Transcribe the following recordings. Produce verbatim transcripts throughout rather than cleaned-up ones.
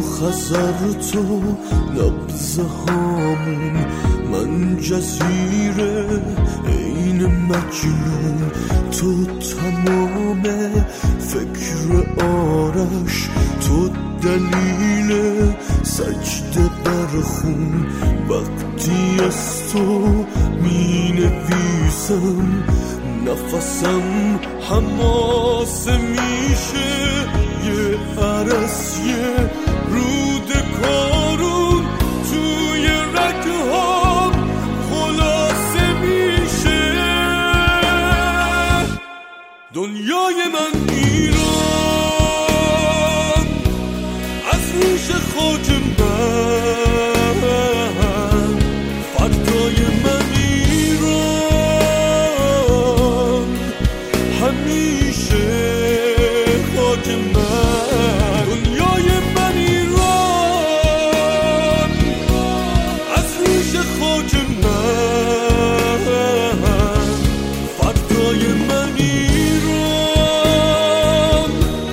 خزر تو نبض هامون، من جزیره این مجنون، تو تمام فکر آرش، تو دلیل سجده بر خون. وقتی از تو می نویسم نفسم حماسه میشه، یه عرس یه رود کارون توی رگهام خلاصه میشه. دنیای من ایران، از ریش خاک من، فردای من ایران، همیشه خاک من. دنیای من ایران، از ریش خاک من، فردای من ایران،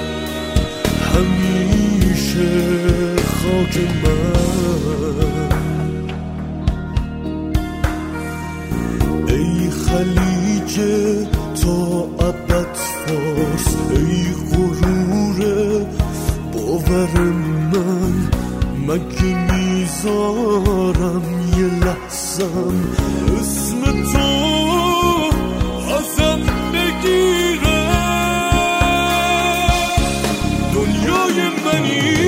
همیشه خاک من. ای خلیج تا ابد فارس، ای غرور باور من، مگه میذارم یه لحظم اسم تو ازم بگیره. دنیای من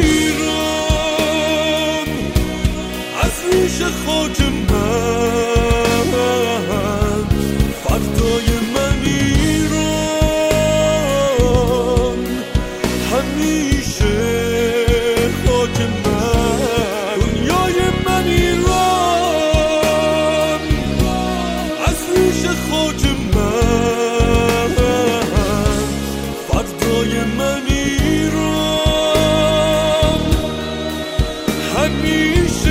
ایران، از ریش خاک من، فردای من ایران، همیشه خاک من. دنیای من ایران، از ریش خاک من، فردای من ایران، همیشه